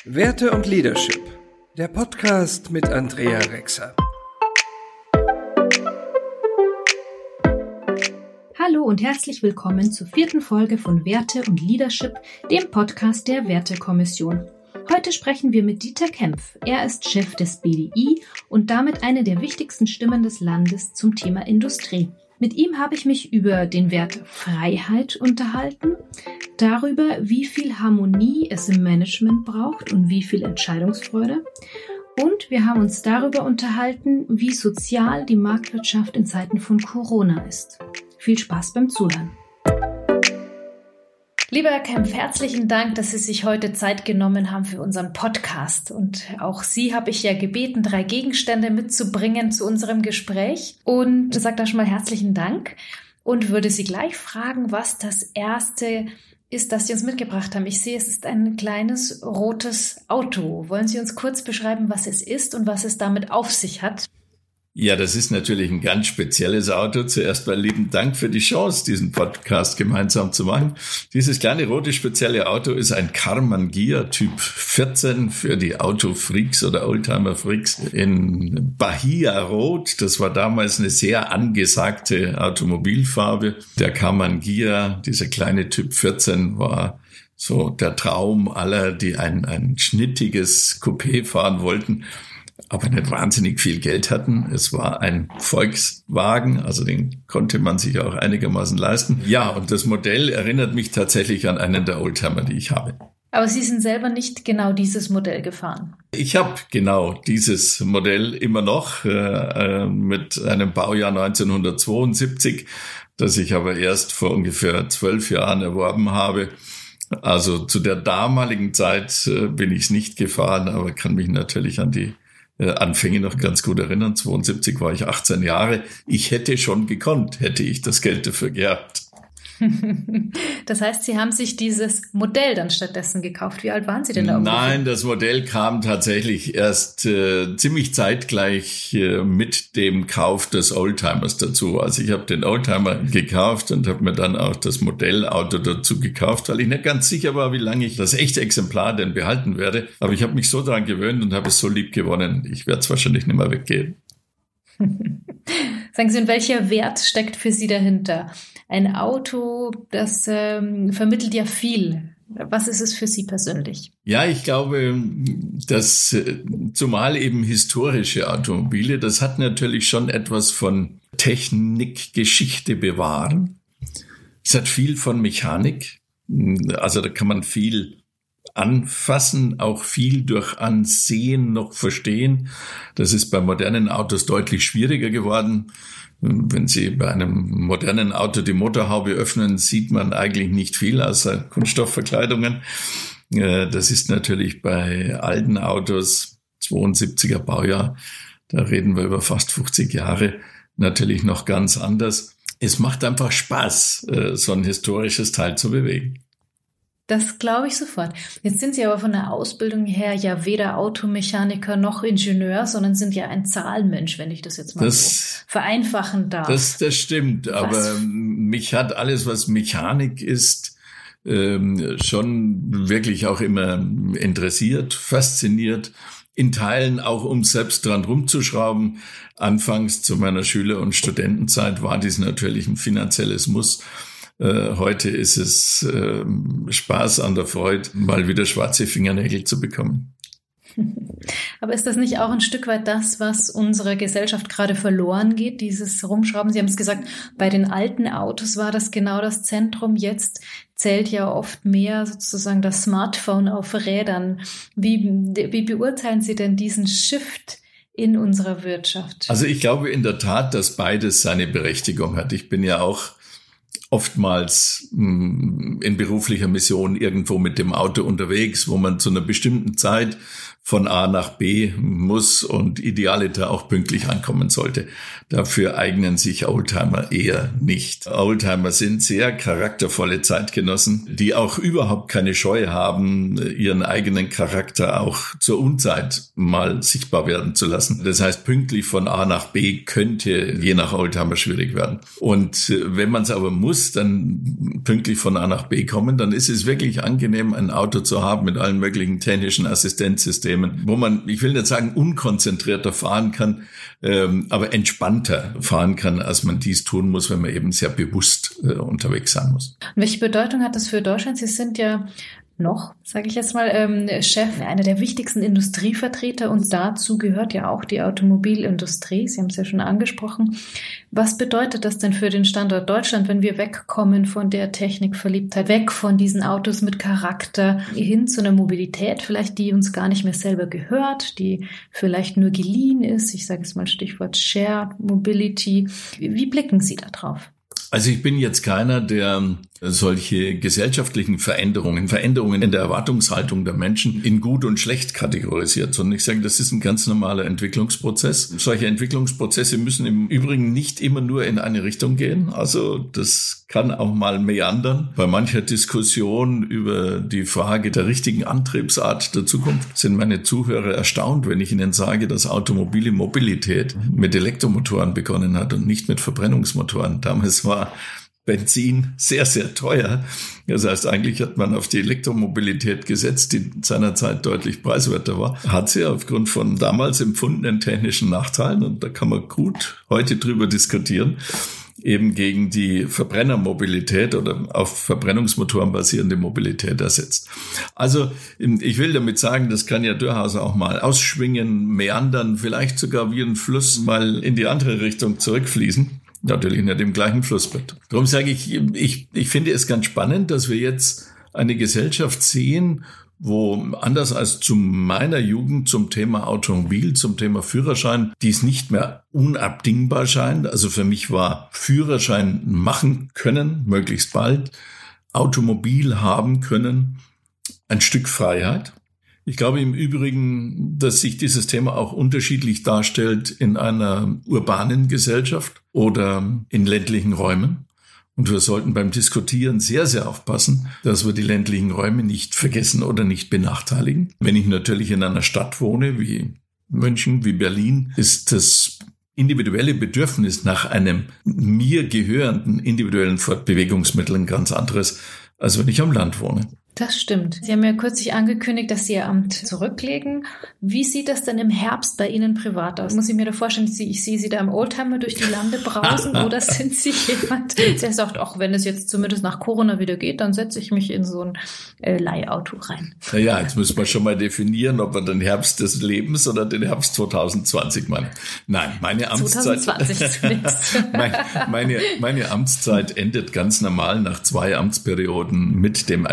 Werte und Leadership, der Podcast mit Andrea Rexer. Hallo und herzlich willkommen zur 4. Folge von Werte und Leadership, dem Podcast der Wertekommission. Heute sprechen wir mit Dieter Kempf. Er ist Chef des BDI und damit eine der wichtigsten Stimmen des Landes zum Thema Industrie. Mit ihm habe ich mich über den Wert Freiheit unterhalten, darüber, wie viel Harmonie es im Management braucht und wie viel Entscheidungsfreude. Und wir haben uns darüber unterhalten, wie sozial die Marktwirtschaft in Zeiten von Corona ist. Viel Spaß beim Zuhören. Lieber Herr Kempf, herzlichen Dank, dass Sie sich heute Zeit genommen haben für unseren Podcast. Und auch Sie habe ich ja gebeten, 3 Gegenstände mitzubringen zu unserem Gespräch. Und ich sage da schon mal herzlichen Dank und würde Sie gleich fragen, was das Erste ist, das Sie uns mitgebracht haben. Ich sehe, es ist ein kleines rotes Auto. Wollen Sie uns kurz beschreiben, was es ist und was es damit auf sich hat? Ja, das ist natürlich ein ganz spezielles Auto. Zuerst mal lieben Dank für die Chance, diesen Podcast gemeinsam zu machen. Dieses kleine rote spezielle Auto ist ein Karmann Ghia Typ 14 für die Autofreaks oder Oldtimer-Freaks in Bahia Rot. Das war damals eine sehr angesagte Automobilfarbe. Der Karmann Ghia, dieser kleine Typ 14, war so der Traum aller, die ein schnittiges Coupé fahren wollten, aber nicht wahnsinnig viel Geld hatten. Es war ein Volkswagen, also den konnte man sich auch einigermaßen leisten. Ja, und das Modell erinnert mich tatsächlich an einen der Oldtimer, die ich habe. Aber Sie sind selber nicht genau dieses Modell gefahren. Ich habe genau dieses Modell immer noch mit einem Baujahr 1972, das ich aber erst vor ungefähr 12 Jahren erworben habe. Also zu der damaligen Zeit bin ich es nicht gefahren, aber kann mich natürlich an die Anfänge noch ganz gut erinnern. 72 war ich 18 Jahre. Ich hätte schon gekonnt, hätte ich das Geld dafür gehabt. Das heißt, Sie haben sich dieses Modell dann stattdessen gekauft. Wie alt waren Sie denn da ungefähr? Nein, das Modell kam tatsächlich erst ziemlich zeitgleich mit dem Kauf des Oldtimers dazu. Also ich habe den Oldtimer gekauft und habe mir dann auch das Modellauto dazu gekauft, weil ich nicht ganz sicher war, wie lange ich das echte Exemplar denn behalten werde. Aber ich habe mich so daran gewöhnt und habe es so lieb gewonnen. Ich werde es wahrscheinlich nicht mehr weggeben. Sagen Sie, und welcher Wert steckt für Sie dahinter? Ein Auto, das vermittelt ja viel. Was ist es für Sie persönlich? Ja, ich glaube, dass zumal eben historische Automobile, das hat natürlich schon etwas von Technik, Geschichte bewahren. Es hat viel von Mechanik. Also da kann man viel anfassen, auch viel durch Ansehen noch verstehen. Das ist bei modernen Autos deutlich schwieriger geworden. Wenn Sie bei einem modernen Auto die Motorhaube öffnen, sieht man eigentlich nicht viel außer Kunststoffverkleidungen. Das ist natürlich bei alten Autos, 72er Baujahr, da reden wir über fast 50 Jahre, natürlich noch ganz anders. Es macht einfach Spaß, so ein historisches Teil zu bewegen. Das glaube ich sofort. Jetzt sind Sie aber von der Ausbildung her ja weder Automechaniker noch Ingenieur, sondern sind ja ein Zahlenmensch, wenn ich das jetzt mal so vereinfachen darf. Das stimmt, aber mich hat alles, was Mechanik ist, schon wirklich auch immer interessiert, fasziniert. In Teilen auch, um selbst dran rumzuschrauben. Anfangs zu meiner Schüler- und Studentenzeit war dies natürlich ein finanzielles Muss. Heute ist es Spaß an der Freude, mal wieder schwarze Fingernägel zu bekommen. Aber ist das nicht auch ein Stück weit das, was unserer Gesellschaft gerade verloren geht, dieses Rumschrauben? Sie haben es gesagt, bei den alten Autos war das genau das Zentrum. Jetzt zählt ja oft mehr sozusagen das Smartphone auf Rädern. Wie beurteilen Sie denn diesen Shift in unserer Wirtschaft? Also ich glaube in der Tat, dass beides seine Berechtigung hat. Ich bin ja auch oftmals in beruflicher Mission irgendwo mit dem Auto unterwegs, wo man zu einer bestimmten Zeit von A nach B muss und idealiter auch pünktlich ankommen sollte. Dafür eignen sich Oldtimer eher nicht. Oldtimer sind sehr charaktervolle Zeitgenossen, die auch überhaupt keine Scheu haben, ihren eigenen Charakter auch zur Unzeit mal sichtbar werden zu lassen. Das heißt, pünktlich von A nach B könnte je nach Oldtimer schwierig werden. Und wenn man es aber muss, dann pünktlich von A nach B kommen, dann ist es wirklich angenehm, ein Auto zu haben mit allen möglichen technischen Assistenzsystemen, wo man, ich will nicht sagen, unkonzentrierter fahren kann, aber entspannter fahren kann, als man dies tun muss, wenn man eben sehr bewusst unterwegs sein muss. Und welche Bedeutung hat das für Deutschland? Sie sind ja noch, sage ich jetzt mal, Chef einer der wichtigsten Industrievertreter und dazu gehört ja auch die Automobilindustrie. Sie haben es ja schon angesprochen. Was bedeutet das denn für den Standort Deutschland, wenn wir wegkommen von der Technikverliebtheit, weg von diesen Autos mit Charakter hin zu einer Mobilität, vielleicht die uns gar nicht mehr selber gehört, die vielleicht nur geliehen ist? Ich sage jetzt mal Stichwort Shared Mobility. Wie blicken Sie da drauf? Also ich bin jetzt keiner, der solche gesellschaftlichen Veränderungen in der Erwartungshaltung der Menschen in gut und schlecht kategorisiert, sondern ich sage, das ist ein ganz normaler Entwicklungsprozess. Solche Entwicklungsprozesse müssen im Übrigen nicht immer nur in eine Richtung gehen. Also das kann auch mal meandern. Bei mancher Diskussion über die Frage der richtigen Antriebsart der Zukunft sind meine Zuhörer erstaunt, wenn ich ihnen sage, dass automobile Mobilität mit Elektromotoren begonnen hat und nicht mit Verbrennungsmotoren. Damals war Benzin sehr, sehr teuer. Das heißt, eigentlich hat man auf die Elektromobilität gesetzt, die seinerzeit deutlich preiswerter war. Hat sie aufgrund von damals empfundenen technischen Nachteilen, und da kann man gut heute drüber diskutieren, eben gegen die Verbrennermobilität oder auf Verbrennungsmotoren basierende Mobilität ersetzt. Also ich will damit sagen, das kann ja durchaus auch mal ausschwingen, meandern, vielleicht sogar wie ein Fluss mal in die andere Richtung zurückfließen. Natürlich nicht im gleichen Flussbett. Darum sage ich finde es ganz spannend, dass wir jetzt eine Gesellschaft sehen, wo anders als zu meiner Jugend zum Thema Automobil, zum Thema Führerschein, dies nicht mehr unabdingbar scheint. Also für mich war Führerschein machen können, möglichst bald, Automobil haben können, ein Stück Freiheit. Ich glaube im Übrigen, dass sich dieses Thema auch unterschiedlich darstellt in einer urbanen Gesellschaft oder in ländlichen Räumen. Und wir sollten beim Diskutieren sehr, sehr aufpassen, dass wir die ländlichen Räume nicht vergessen oder nicht benachteiligen. Wenn ich natürlich in einer Stadt wohne, wie München, wie Berlin, ist das individuelle Bedürfnis nach einem mir gehörenden individuellen Fortbewegungsmittel ein ganz anderes, als wenn ich am Land wohne. Das stimmt. Sie haben ja kürzlich angekündigt, dass Sie Ihr Amt zurücklegen. Wie sieht das denn im Herbst bei Ihnen privat aus? Muss ich mir da vorstellen, ich sehe Sie da im Oldtimer durch die Lande brausen oder sind Sie jemand, der sagt, auch wenn es jetzt zumindest nach Corona wieder geht, dann setze ich mich in so ein Leihauto rein? Naja, jetzt müssen wir schon mal definieren, ob wir den Herbst des Lebens oder den Herbst 2020 meinen. Nein, meine Amtszeit, 2020 zunächst. meine Amtszeit endet ganz normal nach 2 Amtsperioden mit dem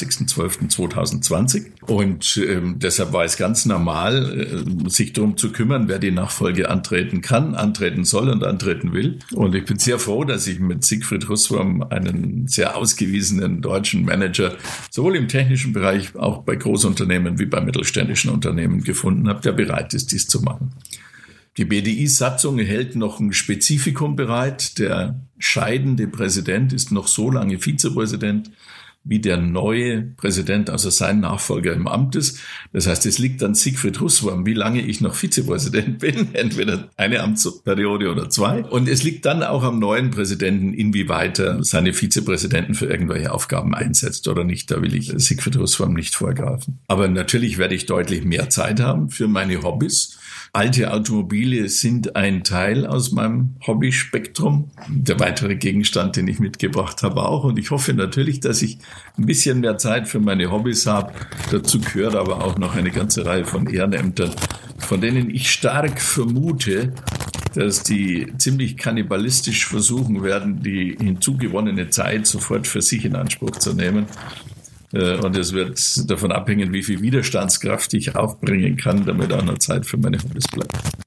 31.12.2020 und deshalb war es ganz normal, sich darum zu kümmern, wer die Nachfolge antreten kann, antreten soll und antreten will. Und ich bin sehr froh, dass ich mit Siegfried Russwurm einen sehr ausgewiesenen deutschen Manager sowohl im technischen Bereich, auch bei Großunternehmen wie bei mittelständischen Unternehmen gefunden habe, der bereit ist, dies zu machen. Die BDI-Satzung hält noch ein Spezifikum bereit. Der scheidende Präsident ist noch so lange Vizepräsident, wie der neue Präsident, also sein Nachfolger im Amt ist. Das heißt, es liegt an Siegfried Russwurm, wie lange ich noch Vizepräsident bin, entweder eine Amtsperiode oder 2. Und es liegt dann auch am neuen Präsidenten, inwieweit er seine Vizepräsidenten für irgendwelche Aufgaben einsetzt oder nicht. Da will ich Siegfried Russwurm nicht vorgreifen. Aber natürlich werde ich deutlich mehr Zeit haben für meine Hobbys. Alte Automobile sind ein Teil aus meinem Hobbyspektrum. Der weitere Gegenstand, den ich mitgebracht habe, auch. Und ich hoffe natürlich, dass ich ein bisschen mehr Zeit für meine Hobbys habe. Dazu gehört aber auch noch eine ganze Reihe von Ehrenämtern, von denen ich stark vermute, dass die ziemlich kannibalistisch versuchen werden, die hinzugewonnene Zeit sofort für sich in Anspruch zu nehmen. Und es wird davon abhängen, wie viel Widerstandskraft ich aufbringen kann, damit auch noch Zeit für meine Hobbys bleibt.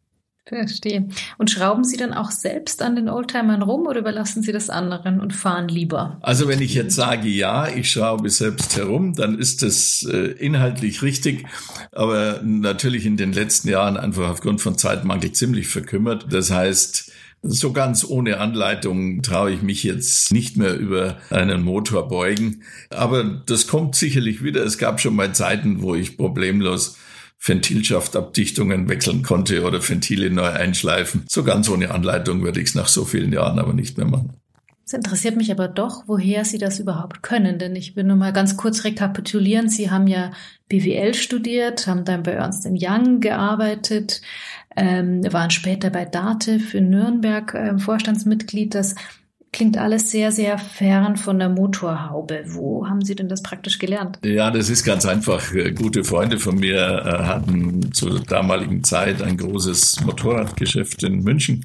Verstehe. Und schrauben Sie dann auch selbst an den Oldtimern rum oder überlassen Sie das anderen und fahren lieber? Also wenn ich jetzt sage, ja, ich schraube selbst herum, dann ist das inhaltlich richtig, aber natürlich in den letzten Jahren einfach aufgrund von Zeitmangel ziemlich verkümmert. Das heißt, so ganz ohne Anleitung traue ich mich jetzt nicht mehr über einen Motor beugen. Aber das kommt sicherlich wieder. Es gab schon mal Zeiten, wo ich problemlos Ventilschaftabdichtungen wechseln konnte oder Ventile neu einschleifen. So ganz ohne Anleitung würde ich es nach so vielen Jahren aber nicht mehr machen. Es interessiert mich aber doch, woher Sie das überhaupt können, denn ich will nur mal ganz kurz rekapitulieren. Sie haben ja BWL studiert, haben dann bei Ernst & Young gearbeitet, waren später bei Dativ in Nürnberg Vorstandsmitglied. Das klingt alles sehr, sehr fern von der Motorhaube. Wo haben Sie denn das praktisch gelernt? Ja, das ist ganz einfach. Gute Freunde von mir hatten zur damaligen Zeit ein großes Motorradgeschäft in München.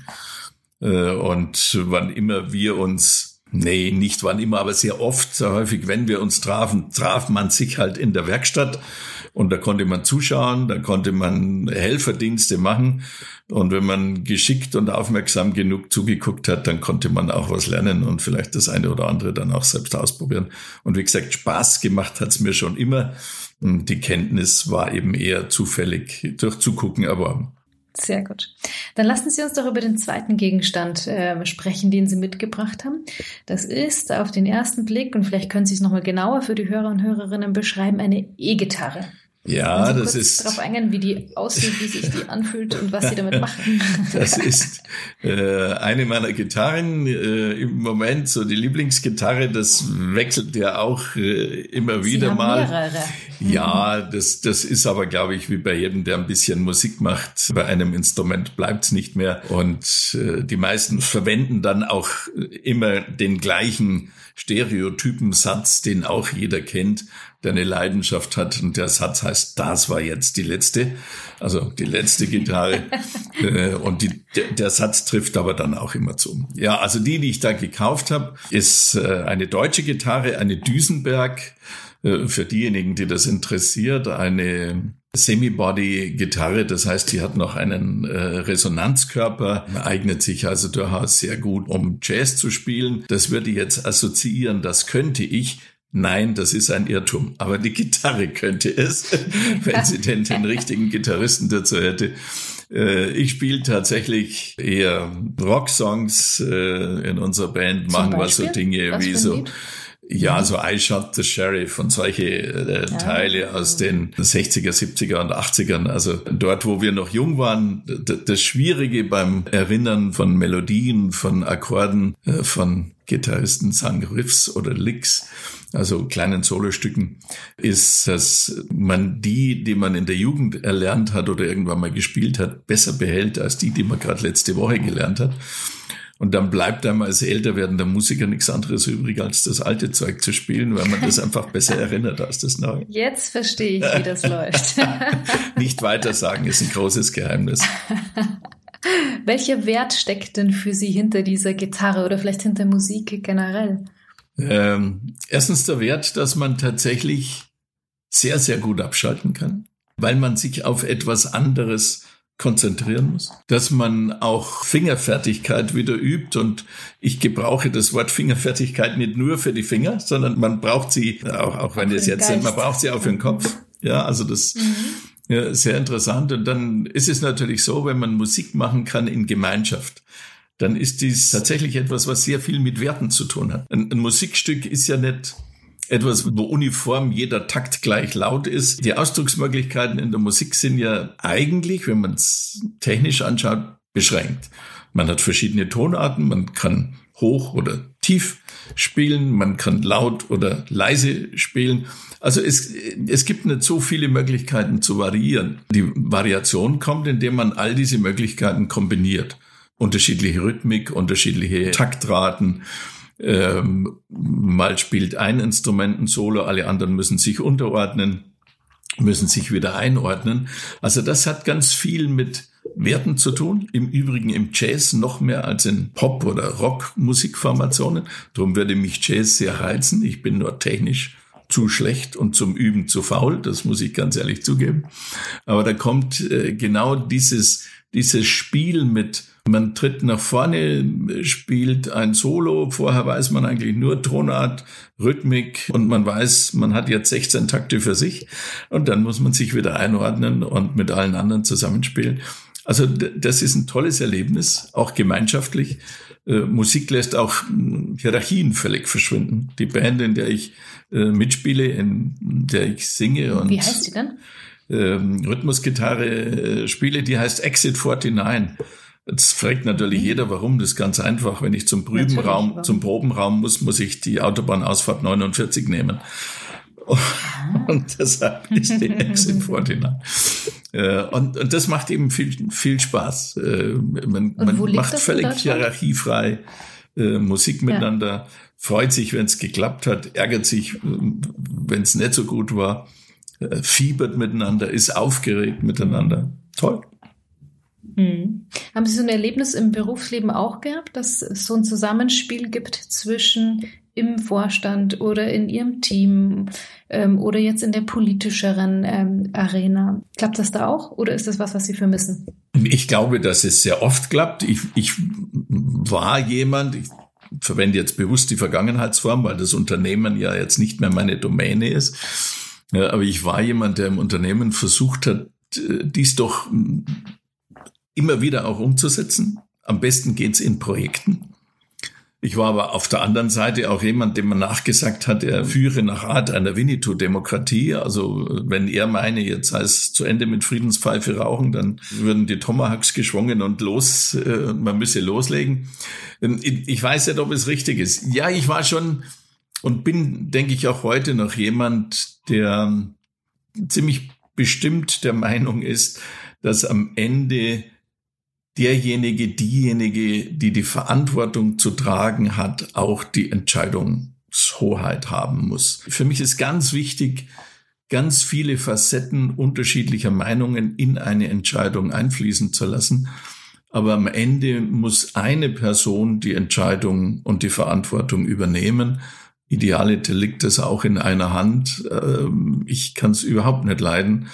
Und wann immer wir uns, nicht wann immer, aber sehr oft, sehr häufig, wenn wir uns trafen, traf man sich halt in der Werkstatt. Und da konnte man zuschauen, da konnte man Helferdienste machen. Und wenn man geschickt und aufmerksam genug zugeguckt hat, dann konnte man auch was lernen und vielleicht das eine oder andere dann auch selbst ausprobieren. Und wie gesagt, Spaß gemacht hat's mir schon immer. Und die Kenntnis war eben eher zufällig durch Zugucken erworben. Sehr gut. Dann lassen Sie uns doch über den zweiten Gegenstand sprechen, den Sie mitgebracht haben. Das ist auf den ersten Blick, und vielleicht können Sie es nochmal genauer für die Hörer und Hörerinnen beschreiben, eine E-Gitarre. Ja, Sie das kurz ist darauf eingehen, wie die aussieht, wie sich die anfühlt und was Sie damit machen. Das ist eine meiner Gitarren im Moment, so die Lieblingsgitarre. Das wechselt ja auch immer wieder mal. Mehrere. Ja, das ist aber, glaube ich, wie bei jedem, der ein bisschen Musik macht. Bei einem Instrument bleibt's nicht mehr. Und die meisten verwenden dann auch immer den gleichen Stereotypensatz, den auch jeder kennt, der eine Leidenschaft hat. Und der Satz heißt, das war jetzt die letzte, also die letzte Gitarre. Und der Satz trifft aber dann auch immer zu. Ja, also die ich da gekauft habe, ist eine deutsche Gitarre, eine Duesenberg. Für diejenigen, die das interessiert, eine Semi-Body-Gitarre, das heißt, die hat noch einen Resonanzkörper, eignet sich also durchaus sehr gut, um Jazz zu spielen. Das würde ich jetzt assoziieren, das könnte ich. Nein, das ist ein Irrtum, aber die Gitarre könnte es, wenn sie denn den richtigen Gitarristen dazu hätte. Ich spiele tatsächlich eher Rocksongs in unserer Band, machen wir so Dinge wie so... Ja, so I Shot the Sheriff und solche Teile aus den 60er, 70er und 80ern. Also dort, wo wir noch jung waren, das Schwierige beim Erinnern von Melodien, von Akkorden, von Gitarristen sagen Riffs oder Licks, also kleinen Solostücken, ist, dass man die man in der Jugend erlernt hat oder irgendwann mal gespielt hat, besser behält als die man gerade letzte Woche gelernt hat. Und dann bleibt einem als älter werdender Musiker nichts anderes übrig, als das alte Zeug zu spielen, weil man das einfach besser erinnert als das neue. Jetzt verstehe ich, wie das läuft. Nicht weiter sagen, ist ein großes Geheimnis. Welcher Wert steckt denn für Sie hinter dieser Gitarre oder vielleicht hinter Musik generell? Erstens der Wert, dass man tatsächlich sehr, sehr gut abschalten kann, weil man sich auf etwas anderes konzentrieren muss, dass man auch Fingerfertigkeit wieder übt, und ich gebrauche das Wort Fingerfertigkeit nicht nur für die Finger, sondern man braucht sie, auch wenn es jetzt sind, man braucht sie auch für den Kopf. Ja, also das ja, sehr interessant. Und dann ist es natürlich so, wenn man Musik machen kann in Gemeinschaft, dann ist dies tatsächlich etwas, was sehr viel mit Werten zu tun hat. Ein Musikstück ist ja nicht etwas, wo uniform jeder Takt gleich laut ist. Die Ausdrucksmöglichkeiten in der Musik sind ja eigentlich, wenn man es technisch anschaut, beschränkt. Man hat verschiedene Tonarten, man kann hoch oder tief spielen, man kann laut oder leise spielen. Also es gibt nicht so viele Möglichkeiten zu variieren. Die Variation kommt, indem man all diese Möglichkeiten kombiniert. Unterschiedliche Rhythmik, unterschiedliche Taktraten. Mal spielt ein Instrument ein Solo, alle anderen müssen sich unterordnen, müssen sich wieder einordnen. Also das hat ganz viel mit Werten zu tun. Im Übrigen im Jazz noch mehr als in Pop- oder Rock-Musikformationen. Darum würde mich Jazz sehr reizen. Ich bin nur technisch zu schlecht und zum Üben zu faul. Das muss ich ganz ehrlich zugeben. Aber da kommt genau dieses dieses Spiel mit, man tritt nach vorne, spielt ein Solo, vorher weiß man eigentlich nur Tonart, Rhythmik und man weiß, man hat jetzt 16 Takte für sich und dann muss man sich wieder einordnen und mit allen anderen zusammenspielen. Also das ist ein tolles Erlebnis, auch gemeinschaftlich. Musik lässt auch Hierarchien völlig verschwinden. Die Band, in der ich mitspiele, in der ich singe und wie heißt die denn? Rhythmusgitarre spiele, die heißt Exit 49. Jetzt fragt natürlich jeder, warum. Das ist ganz einfach. Wenn ich zum Probenraum muss ich die Autobahnausfahrt 49 nehmen. Und deshalb ist die Exit 49. Und das macht eben viel Spaß. Man macht völlig hierarchiefrei Musik miteinander, freut sich, wenn es geklappt hat, ärgert sich, wenn es nicht so gut war, fiebert miteinander, ist aufgeregt miteinander. Toll. Haben Sie so ein Erlebnis im Berufsleben auch gehabt, dass es so ein Zusammenspiel gibt zwischen im Vorstand oder in Ihrem Team oder jetzt in der politischeren Arena? Klappt das da auch oder ist das was Sie vermissen? Ich glaube, dass es sehr oft klappt. Ich war jemand, ich verwende jetzt bewusst die Vergangenheitsform, weil das Unternehmen ja jetzt nicht mehr meine Domäne ist. Ja, aber ich war jemand, der im Unternehmen versucht hat, dies doch immer wieder auch umzusetzen. Am besten geht's in Projekten. Ich war aber auf der anderen Seite auch jemand, dem man nachgesagt hat, er führe nach Art einer Winnetou-Demokratie. Also wenn er meine, jetzt sei es zu Ende mit Friedenspfeife rauchen, dann würden die Tomahawks geschwungen und man müsse loslegen. Ich weiß nicht, ob es richtig ist. Ja, ich war schon und bin, denke ich, auch heute noch jemand, der ziemlich bestimmt der Meinung ist, dass am Ende diejenige, die die Verantwortung zu tragen hat, auch die Entscheidungshoheit haben muss. Für mich ist ganz wichtig, ganz viele Facetten unterschiedlicher Meinungen in eine Entscheidung einfließen zu lassen. Aber am Ende muss eine Person die Entscheidung und die Verantwortung übernehmen. Idealiter liegt es auch in einer Hand. Ich kann es überhaupt nicht leiden,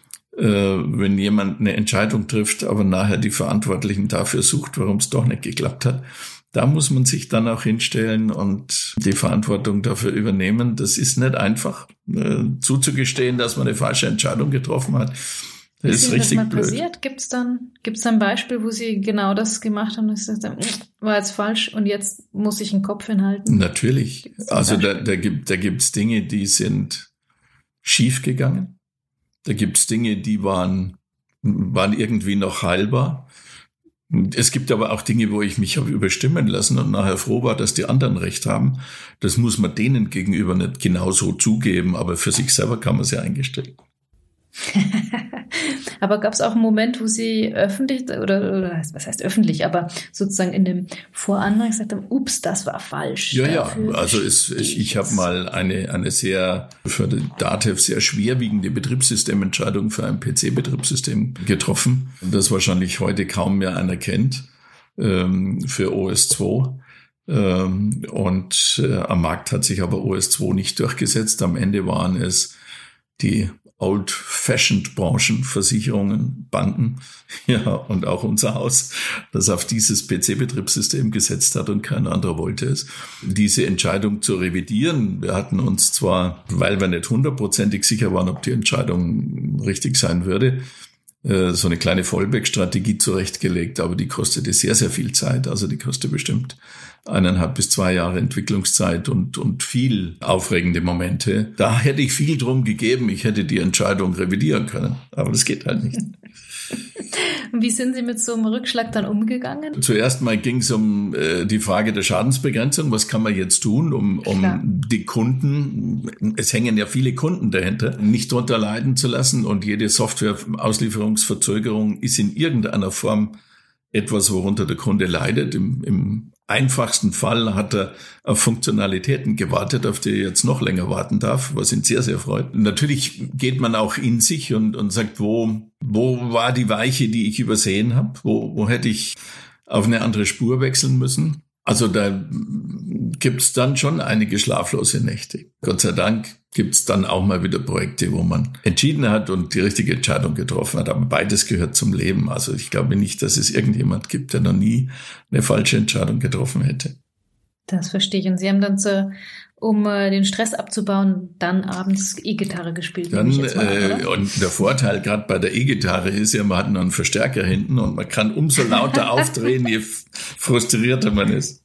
wenn jemand eine Entscheidung trifft, aber nachher die Verantwortlichen dafür sucht, warum es doch nicht geklappt hat. Da muss man sich dann auch hinstellen und die Verantwortung dafür übernehmen. Das ist nicht einfach, zuzugestehen, dass man eine falsche Entscheidung getroffen hat. Das ist richtig blöd. Passiert? Gibt's dann ein Beispiel, wo Sie genau das gemacht haben, dass dann war jetzt falsch und jetzt muss ich den Kopf hinhalten? Natürlich. Also da gibt's Dinge, die sind schief gegangen. Da gibt's Dinge, die waren irgendwie noch heilbar. Es gibt aber auch Dinge, wo ich mich habe überstimmen lassen und nachher froh war, dass die anderen recht haben. Das muss man denen gegenüber nicht genauso zugeben, aber für sich selber kann man es ja eingestehen. Aber gab es auch einen Moment, wo Sie öffentlich, oder was heißt öffentlich, aber sozusagen in dem Vorantrag gesagt haben, ups, das war falsch. Ja, also ich habe mal eine sehr, für die DATEV sehr schwerwiegende Betriebssystementscheidung für ein PC-Betriebssystem getroffen, das wahrscheinlich heute kaum mehr einer kennt, für OS/2. Und am Markt hat sich aber OS/2 nicht durchgesetzt. Am Ende waren es die Old-Fashioned-Branchen, Versicherungen, Banken, ja, und auch unser Haus, das auf dieses PC-Betriebssystem gesetzt hat und kein anderer wollte es. Diese Entscheidung zu revidieren, wir hatten uns zwar, weil wir nicht 100%ig sicher waren, ob die Entscheidung richtig sein würde, so eine kleine Fallback-Strategie zurechtgelegt, aber die kostete sehr, sehr viel Zeit. Also die kostet bestimmt 1,5 bis 2 Jahre Entwicklungszeit und viel aufregende Momente. Da hätte ich viel drum gegeben. Ich hätte die Entscheidung revidieren können, aber das geht halt nicht. Wie sind Sie mit so einem Rückschlag dann umgegangen? Zuerst mal ging es um die Frage der Schadensbegrenzung. Was kann man jetzt tun, um die Kunden, es hängen ja viele Kunden dahinter, nicht drunter leiden zu lassen. Und jede Software-Auslieferungsverzögerung ist in irgendeiner Form etwas, worunter der Kunde leidet. Im einfachsten Fall hat er auf Funktionalitäten gewartet, auf die er jetzt noch länger warten darf, was ihn sehr, sehr freut. Natürlich geht man auch in sich und sagt, wo war die Weiche, die ich übersehen habe? Wo hätte ich auf eine andere Spur wechseln müssen? Also da gibt's dann schon einige schlaflose Nächte. Gott sei Dank gibt es dann auch mal wieder Projekte, wo man entschieden hat und die richtige Entscheidung getroffen hat. Aber beides gehört zum Leben. Also ich glaube nicht, dass es irgendjemand gibt, der noch nie eine falsche Entscheidung getroffen hätte. Das verstehe ich. Und Sie haben dann um den Stress abzubauen, dann abends E-Gitarre gespielt. Dann, und der Vorteil gerade bei der E-Gitarre ist ja, man hat noch einen Verstärker hinten und man kann umso lauter aufdrehen, je frustrierter man ist.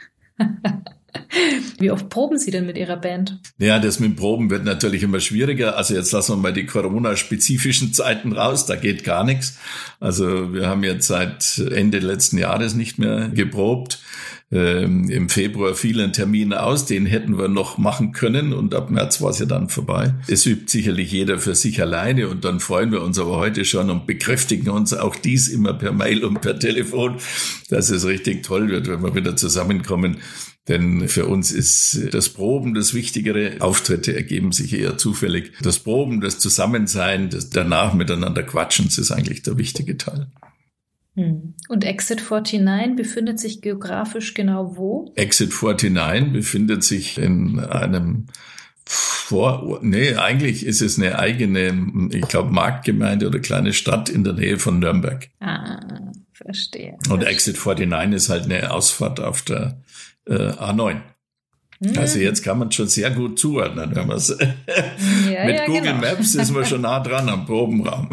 Wie oft proben Sie denn mit Ihrer Band? Ja, das mit dem Proben wird natürlich immer schwieriger. Also jetzt lassen wir mal die Corona-spezifischen Zeiten raus, da geht gar nichts. Also wir haben jetzt seit Ende letzten Jahres nicht mehr geprobt. Im Februar fielen Termine aus, den hätten wir noch machen können und ab März war es ja dann vorbei. Es übt sicherlich jeder für sich alleine und dann freuen wir uns aber heute schon und bekräftigen uns auch dies immer per Mail und per Telefon, dass es richtig toll wird, wenn wir wieder zusammenkommen. Denn für uns ist das Proben das Wichtigere. Auftritte ergeben sich eher zufällig. Das Proben, das Zusammensein, das danach miteinander quatschen, das ist eigentlich der wichtige Teil. Und Exit 49 befindet sich geografisch genau wo? Exit 49 befindet sich in einem eigentlich ist es eine eigene, ich glaube, Marktgemeinde oder kleine Stadt in der Nähe von Nürnberg. Verstehe. Und Exit 49 ist halt eine Ausfahrt auf der A9. Also jetzt kann man schon sehr gut zuordnen, wenn man es mit Google Maps ist man schon nah dran am Probenraum.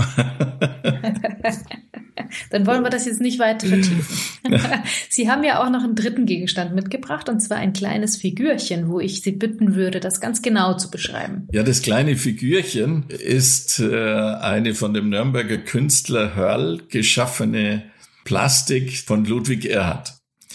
Dann wollen wir das jetzt nicht weiter vertiefen. Sie haben ja auch noch einen dritten Gegenstand mitgebracht, und zwar ein kleines Figürchen, wo ich Sie bitten würde, das ganz genau zu beschreiben. Ja, das kleine Figürchen ist eine von dem Nürnberger Künstler Hörl geschaffene Plastik von Ludwig Erhard.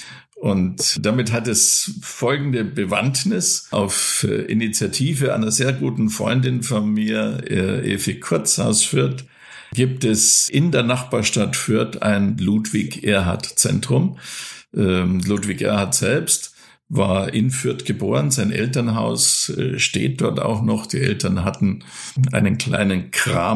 Und damit hat es folgende Bewandtnis. Auf Initiative einer sehr guten Freundin von mir, Evi Kurz aus Fürth, gibt es in der Nachbarstadt Fürth ein Ludwig-Erhard-Zentrum. Ludwig Erhard selbst war in Fürth geboren. Sein Elternhaus steht dort auch noch. Die Eltern hatten einen kleinen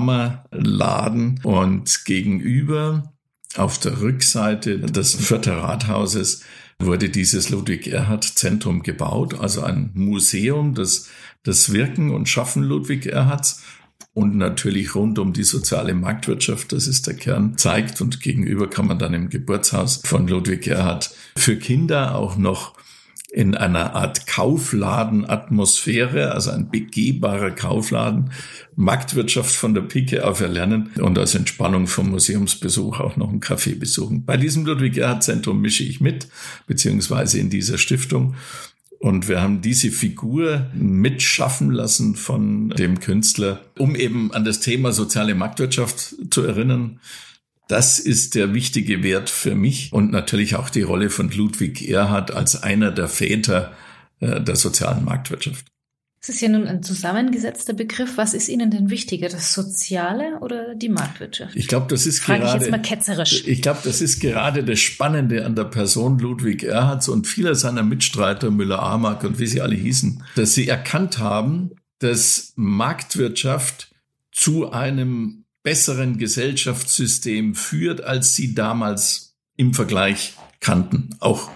Kramerladen und gegenüber auf der Rückseite des Fürther Rathauses wurde dieses Ludwig-Erhard-Zentrum gebaut, also ein Museum, das Wirken und Schaffen Ludwig Erhards und natürlich rund um die soziale Marktwirtschaft, das ist der Kern, zeigt. Und gegenüber kann man dann im Geburtshaus von Ludwig Erhard für Kinder auch noch in einer Art Kaufladenatmosphäre, also ein begehbarer Kaufladen, Marktwirtschaft von der Pike auf erlernen und als Entspannung vom Museumsbesuch auch noch einen Kaffee besuchen. Bei diesem Ludwig-Erhard-Zentrum mische ich mit, beziehungsweise in dieser Stiftung. Und wir haben diese Figur mitschaffen lassen von dem Künstler, um eben an das Thema soziale Marktwirtschaft zu erinnern. Das ist der wichtige Wert für mich und natürlich auch die Rolle von Ludwig Erhard als einer der Väter der sozialen Marktwirtschaft. Es ist ja nun ein zusammengesetzter Begriff. Was ist Ihnen denn wichtiger, das Soziale oder die Marktwirtschaft? Ich glaube, das ist Frage ich jetzt mal ketzerisch. Ich glaube, das ist gerade das Spannende an der Person Ludwig Erhards und vieler seiner Mitstreiter, Müller-Armack und wie sie alle hießen, dass sie erkannt haben, dass Marktwirtschaft zu einem besseren Gesellschaftssystem führt, als sie damals im Vergleich kannten, auch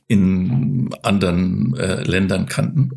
in anderen Ländern kannten.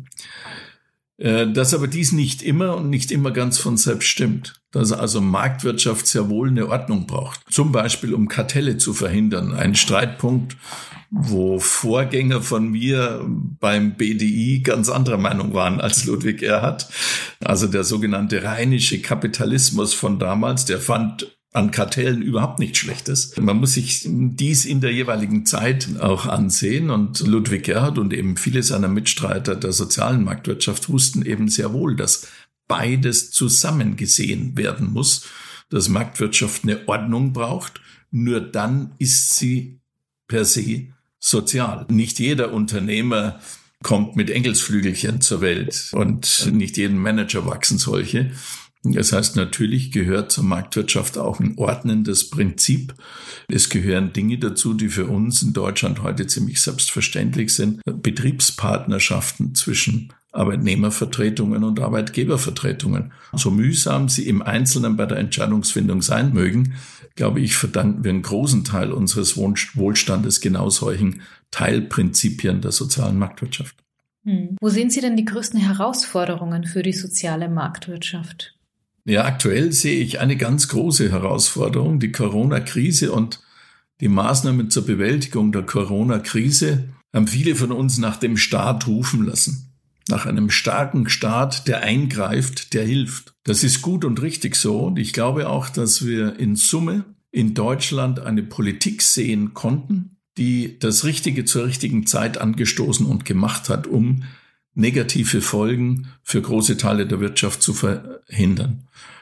Dass aber dies nicht immer und nicht immer ganz von selbst stimmt. Dass also Marktwirtschaft sehr wohl eine Ordnung braucht. Zum Beispiel, um Kartelle zu verhindern. Ein Streitpunkt, wo Vorgänger von mir beim BDI ganz anderer Meinung waren als Ludwig Erhard. Also der sogenannte rheinische Kapitalismus von damals, der fand an Kartellen überhaupt nichts Schlechtes. Man muss sich dies in der jeweiligen Zeit auch ansehen und Ludwig Erhard und eben viele seiner Mitstreiter der sozialen Marktwirtschaft wussten eben sehr wohl, dass beides zusammen gesehen werden muss, dass Marktwirtschaft eine Ordnung braucht, nur dann ist sie per se sozial. Nicht jeder Unternehmer kommt mit Engelsflügelchen zur Welt und nicht jeden Manager wachsen solche. Das heißt, natürlich gehört zur Marktwirtschaft auch ein ordnendes Prinzip. Es gehören Dinge dazu, die für uns in Deutschland heute ziemlich selbstverständlich sind. Betriebspartnerschaften zwischen Arbeitnehmervertretungen und Arbeitgebervertretungen. So mühsam sie im Einzelnen bei der Entscheidungsfindung sein mögen, glaube ich, verdanken wir einen großen Teil unseres Wohlstandes genau solchen Teilprinzipien der sozialen Marktwirtschaft. Wo sehen Sie denn die größten Herausforderungen für die soziale Marktwirtschaft? Ja, aktuell sehe ich eine ganz große Herausforderung, die Corona-Krise und die Maßnahmen zur Bewältigung der Corona-Krise haben viele von uns nach dem Staat rufen lassen. Nach einem starken Staat, der eingreift, der hilft. Das ist gut und richtig so. Und ich glaube auch, dass wir in Summe in Deutschland eine Politik sehen konnten, die das Richtige zur richtigen Zeit angestoßen und gemacht hat, um negative Folgen für große Teile der Wirtschaft zu verhindern.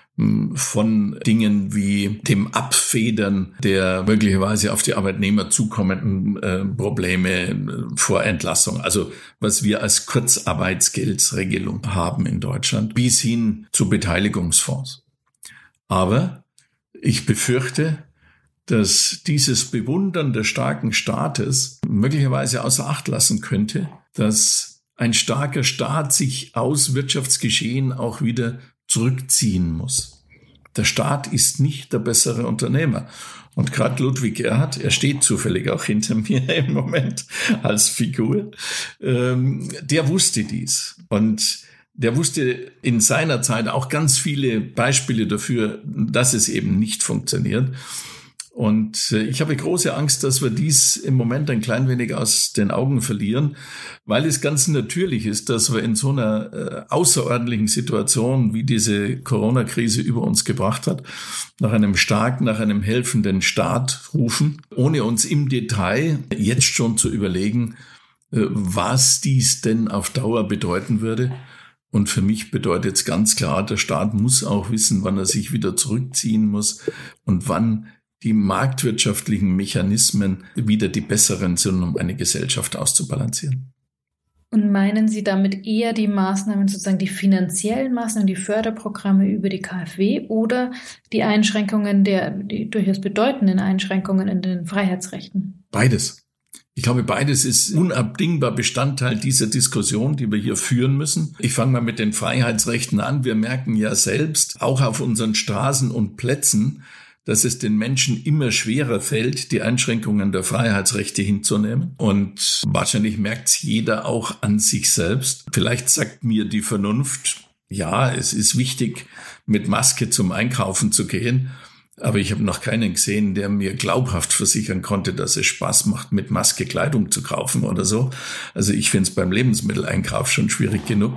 Von Dingen wie dem Abfedern der möglicherweise auf die Arbeitnehmer zukommenden Probleme vor Entlassung, also was wir als Kurzarbeitsgeldsregelung haben in Deutschland, bis hin zu Beteiligungsfonds. Aber ich befürchte, dass dieses Bewundern des starken Staates möglicherweise außer Acht lassen könnte, dass ein starker Staat sich aus Wirtschaftsgeschehen auch wieder zurückziehen muss. Der Staat ist nicht der bessere Unternehmer. Und gerade Ludwig Erhard, er steht zufällig auch hinter mir im Moment als Figur, der wusste dies. Und der wusste in seiner Zeit auch ganz viele Beispiele dafür, dass es eben nicht funktioniert. Und ich habe große Angst, dass wir dies im Moment ein klein wenig aus den Augen verlieren, weil es ganz natürlich ist, dass wir in so einer außerordentlichen Situation, wie diese Corona-Krise über uns gebracht hat, nach einem starken, nach einem helfenden Staat rufen, ohne uns im Detail jetzt schon zu überlegen, was dies denn auf Dauer bedeuten würde. Und für mich bedeutet es ganz klar, der Staat muss auch wissen, wann er sich wieder zurückziehen muss und wann die marktwirtschaftlichen Mechanismen wieder die besseren sind, um eine Gesellschaft auszubalancieren. Und meinen Sie damit eher die Maßnahmen, sozusagen die finanziellen Maßnahmen, die Förderprogramme über die KfW oder die Einschränkungen die durchaus bedeutenden Einschränkungen in den Freiheitsrechten? Beides. Ich glaube, beides ist unabdingbar Bestandteil dieser Diskussion, die wir hier führen müssen. Ich fange mal mit den Freiheitsrechten an. Wir merken ja selbst, auch auf unseren Straßen und Plätzen, dass es den Menschen immer schwerer fällt, die Einschränkungen der Freiheitsrechte hinzunehmen. Und wahrscheinlich merkt es jeder auch an sich selbst. Vielleicht sagt mir die Vernunft, ja, es ist wichtig, mit Maske zum Einkaufen zu gehen. Aber ich habe noch keinen gesehen, der mir glaubhaft versichern konnte, dass es Spaß macht, mit Maske Kleidung zu kaufen oder so. Also ich finde es beim Lebensmitteleinkauf schon schwierig genug.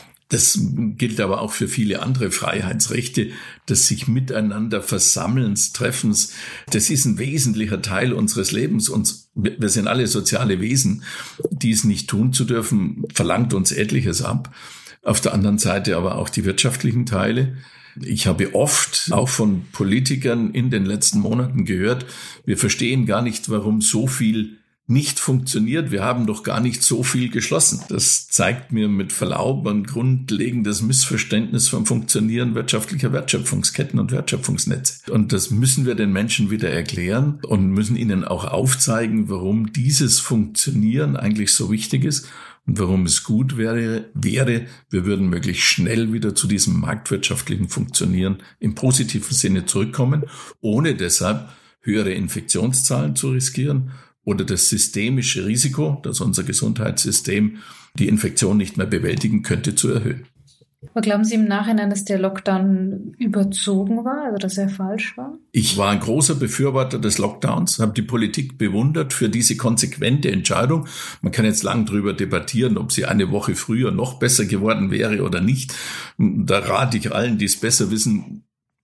Das gilt aber auch für viele andere Freiheitsrechte, des sich miteinander Versammelns, Treffens. Das ist ein wesentlicher Teil unseres Lebens. Wir sind alle soziale Wesen. Dies nicht tun zu dürfen, verlangt uns etliches ab. Auf der anderen Seite aber auch die wirtschaftlichen Teile. Ich habe oft auch von Politikern in den letzten Monaten gehört, wir verstehen gar nicht, warum so viel nicht funktioniert. Wir haben doch gar nicht so viel geschlossen. Das zeigt mir mit Verlaub ein grundlegendes Missverständnis vom Funktionieren wirtschaftlicher Wertschöpfungsketten und Wertschöpfungsnetze. Und das müssen wir den Menschen wieder erklären und müssen ihnen auch aufzeigen, warum dieses Funktionieren eigentlich so wichtig ist und warum es gut wäre, wir würden möglichst schnell wieder zu diesem marktwirtschaftlichen Funktionieren im positiven Sinne zurückkommen, ohne deshalb höhere Infektionszahlen zu riskieren oder das systemische Risiko, dass unser Gesundheitssystem die Infektion nicht mehr bewältigen könnte, zu erhöhen. Aber glauben Sie im Nachhinein, dass der Lockdown überzogen war, also dass er falsch war? Ich war ein großer Befürworter des Lockdowns, habe die Politik bewundert für diese konsequente Entscheidung. Man kann jetzt lang drüber debattieren, ob sie eine Woche früher noch besser geworden wäre oder nicht. Da rate ich allen, die es besser wissen,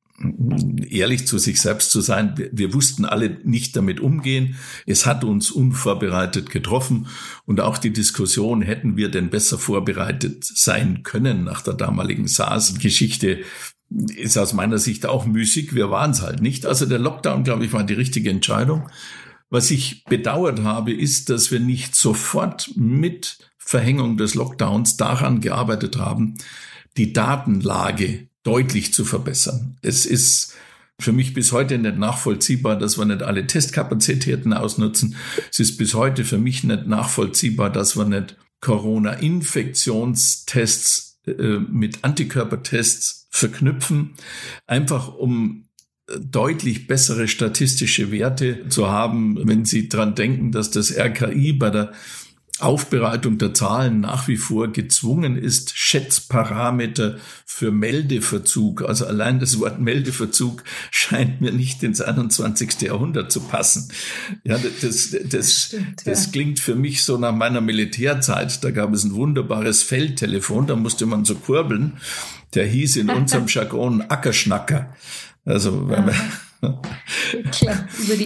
ehrlich zu sich selbst zu sein. Wir wussten alle nicht damit umgehen. Es hat uns unvorbereitet getroffen und auch die Diskussion, hätten wir denn besser vorbereitet sein können nach der damaligen SARS-Geschichte, ist aus meiner Sicht auch müßig. Wir waren es halt nicht. Also der Lockdown, glaube ich, war die richtige Entscheidung. Was ich bedauert habe, ist, dass wir nicht sofort mit Verhängung des Lockdowns daran gearbeitet haben, die Datenlage deutlich zu verbessern. Es ist für mich bis heute nicht nachvollziehbar, dass wir nicht alle Testkapazitäten ausnutzen. Es ist bis heute für mich nicht nachvollziehbar, dass wir nicht Corona-Infektionstests mit Antikörpertests verknüpfen, einfach um deutlich bessere statistische Werte zu haben. Wenn Sie dran denken, dass das RKI bei der Aufbereitung der Zahlen nach wie vor gezwungen ist, Schätzparameter für Meldeverzug, also allein das Wort Meldeverzug scheint mir nicht ins 21. Jahrhundert zu passen. Ja, das klingt für mich so nach meiner Militärzeit. Da gab es ein wunderbares Feldtelefon, da musste man so kurbeln. Der hieß in unserem Jargon Ackerschnacker. Also wenn man klar, über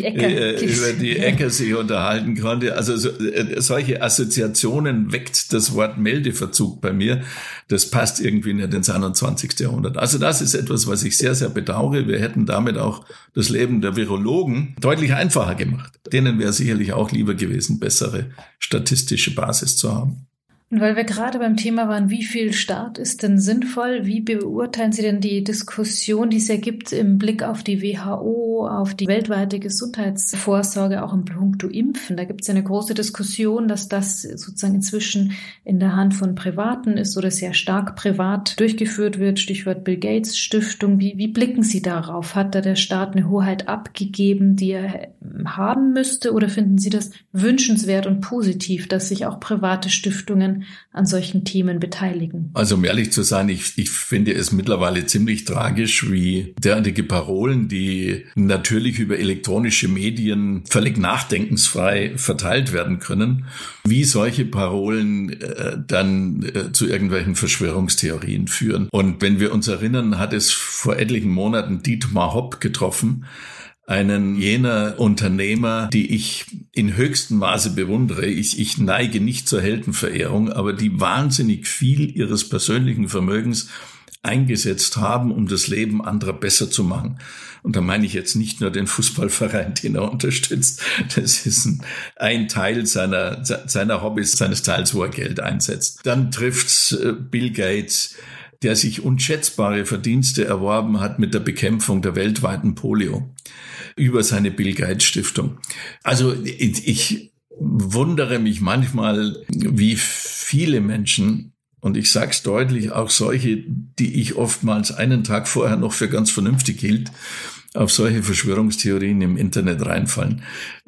die Äcker sich unterhalten konnte. Also solche Assoziationen weckt das Wort Meldeverzug bei mir. Das passt irgendwie nicht ins 21. Jahrhundert. Also das ist etwas, was ich sehr, sehr bedauere. Wir hätten damit auch das Leben der Virologen deutlich einfacher gemacht. Denen wäre sicherlich auch lieber gewesen, bessere statistische Basis zu haben. Und weil wir gerade beim Thema waren, wie viel Staat ist denn sinnvoll? Wie beurteilen Sie denn die Diskussion, die es ja gibt im Blick auf die WHO, auf die weltweite Gesundheitsvorsorge, auch im Punkto Impfen? Da gibt es ja eine große Diskussion, dass das sozusagen inzwischen in der Hand von Privaten ist oder sehr stark privat durchgeführt wird. Stichwort Bill Gates Stiftung. Wie blicken Sie darauf? Hat da der Staat eine Hoheit abgegeben, die er haben müsste? Oder finden Sie das wünschenswert und positiv, dass sich auch private Stiftungen an solchen Themen beteiligen? Also um ehrlich zu sein, ich finde es mittlerweile ziemlich tragisch, wie derartige Parolen, die natürlich über elektronische Medien völlig nachdenkensfrei verteilt werden können, wie solche Parolen dann zu irgendwelchen Verschwörungstheorien führen. Und wenn wir uns erinnern, hat es vor etlichen Monaten Dietmar Hopp getroffen, einen jener Unternehmer, die ich in höchstem Maße bewundere. Ich neige nicht zur Heldenverehrung, aber die wahnsinnig viel ihres persönlichen Vermögens eingesetzt haben, um das Leben anderer besser zu machen. Und da meine ich jetzt nicht nur den Fußballverein, den er unterstützt. Das ist ein Teil seiner Hobbys, seines Teils, wo er Geld einsetzt. Dann trifft's Bill Gates, der sich unschätzbare Verdienste erworben hat mit der Bekämpfung der weltweiten Polio über seine Bill Gates Stiftung. Also ich wundere mich manchmal, wie viele Menschen, und ich sage es deutlich, auch solche, die ich oftmals einen Tag vorher noch für ganz vernünftig hielt, auf solche Verschwörungstheorien im Internet reinfallen.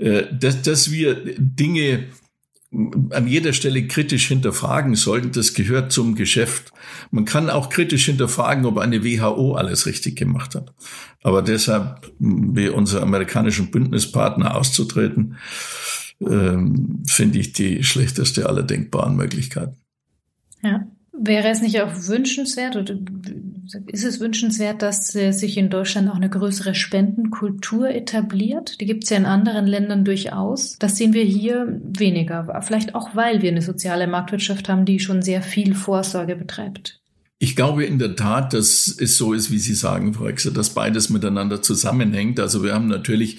Dass wir Dinge an jeder Stelle kritisch hinterfragen sollten, das gehört zum Geschäft. Man kann auch kritisch hinterfragen, ob eine WHO alles richtig gemacht hat. Aber deshalb, wie unsere amerikanischen Bündnispartner auszutreten, finde ich die schlechteste aller denkbaren Möglichkeiten. Ja. Wäre es nicht auch wünschenswert oder ist es wünschenswert, dass sich in Deutschland auch eine größere Spendenkultur etabliert? Die gibt es ja in anderen Ländern durchaus. Das sehen wir hier weniger. Vielleicht auch, weil wir eine soziale Marktwirtschaft haben, die schon sehr viel Vorsorge betreibt. Ich glaube in der Tat, dass es so ist, wie Sie sagen, Frau Rexer, dass beides miteinander zusammenhängt. Also wir haben natürlich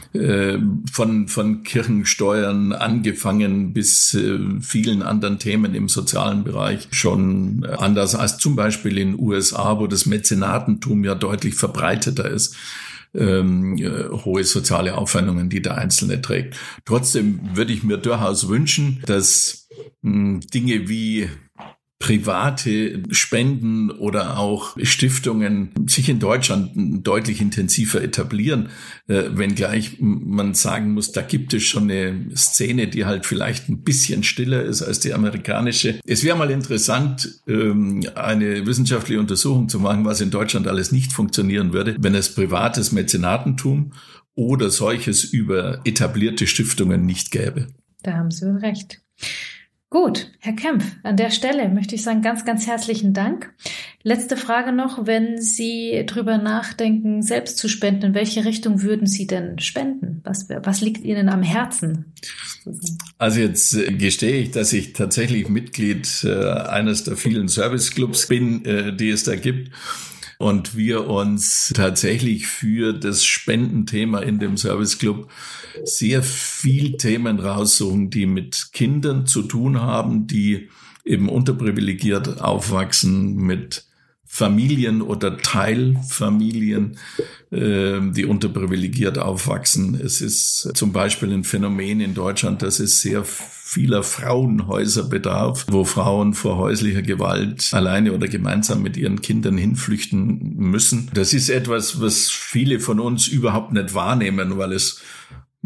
von Kirchensteuern angefangen bis vielen anderen Themen im sozialen Bereich schon anders als zum Beispiel in den USA, wo das Mäzenatentum ja deutlich verbreiteter ist. Hohe soziale Aufwendungen, die der Einzelne trägt. Trotzdem würde ich mir durchaus wünschen, dass Dinge wie private Spenden oder auch Stiftungen sich in Deutschland deutlich intensiver etablieren, wenngleich man sagen muss, da gibt es schon eine Szene, die halt vielleicht ein bisschen stiller ist als die amerikanische. Es wäre mal interessant, eine wissenschaftliche Untersuchung zu machen, was in Deutschland alles nicht funktionieren würde, wenn es privates Mäzenatentum oder solches über etablierte Stiftungen nicht gäbe. Da haben Sie recht. Gut, Herr Kempf, an der Stelle möchte ich sagen, ganz, ganz herzlichen Dank. Letzte Frage noch, wenn Sie drüber nachdenken, selbst zu spenden, in welche Richtung würden Sie denn spenden? Was liegt Ihnen am Herzen? Also jetzt gestehe ich, dass ich tatsächlich Mitglied eines der vielen Serviceclubs bin, die es da gibt. Und wir uns tatsächlich für das Spendenthema in dem Serviceclub sehr viel Themen raussuchen, die mit Kindern zu tun haben, die eben unterprivilegiert aufwachsen, mit Familien oder Teilfamilien, die unterprivilegiert aufwachsen. Es ist zum Beispiel ein Phänomen in Deutschland, dass es sehr vieler Frauenhäuser bedarf, wo Frauen vor häuslicher Gewalt alleine oder gemeinsam mit ihren Kindern hinflüchten müssen. Das ist etwas, was viele von uns überhaupt nicht wahrnehmen, weil es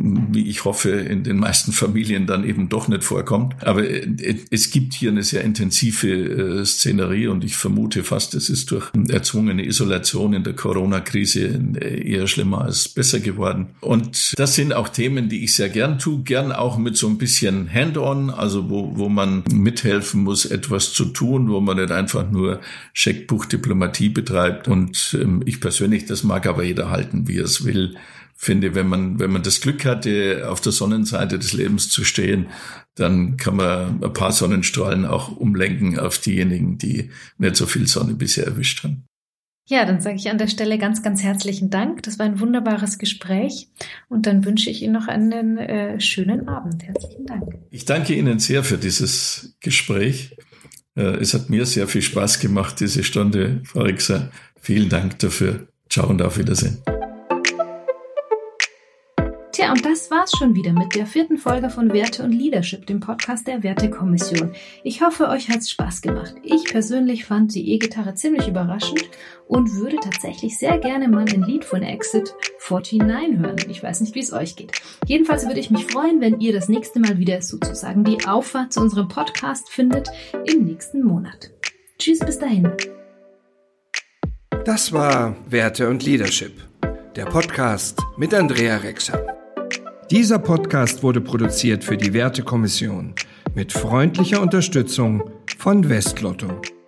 wie ich hoffe, in den meisten Familien dann eben doch nicht vorkommt. Aber es gibt hier eine sehr intensive Szenerie und ich vermute fast, es ist durch erzwungene Isolation in der Corona-Krise eher schlimmer als besser geworden. Und das sind auch Themen, die ich sehr gern tue, gern auch mit so ein bisschen Hand-on, also wo man mithelfen muss, etwas zu tun, wo man nicht einfach nur Scheckbuchdiplomatie betreibt. Und ich persönlich, das mag aber jeder halten, wie er es will. Finde, wenn man das Glück hatte, auf der Sonnenseite des Lebens zu stehen, dann kann man ein paar Sonnenstrahlen auch umlenken auf diejenigen, die nicht so viel Sonne bisher erwischt haben. Ja, dann sage ich an der Stelle ganz, ganz herzlichen Dank. Das war ein wunderbares Gespräch und dann wünsche ich Ihnen noch einen schönen Abend. Herzlichen Dank. Ich danke Ihnen sehr für dieses Gespräch. Es hat mir sehr viel Spaß gemacht, diese Stunde, Frau Rexer. Vielen Dank dafür. Ciao und auf Wiedersehen. Tja, und das war's schon wieder mit der 4. Folge von Werte und Leadership, dem Podcast der Wertekommission. Ich hoffe, euch hat's Spaß gemacht. Ich persönlich fand die E-Gitarre ziemlich überraschend und würde tatsächlich sehr gerne mal ein Lied von Exit 49 hören. Ich weiß nicht, wie es euch geht. Jedenfalls würde ich mich freuen, wenn ihr das nächste Mal wieder sozusagen die Auffahrt zu unserem Podcast findet im nächsten Monat. Tschüss, bis dahin. Das war Werte und Leadership, der Podcast mit Andrea Rexer. Dieser Podcast wurde produziert für die Wertekommission mit freundlicher Unterstützung von Westlotto.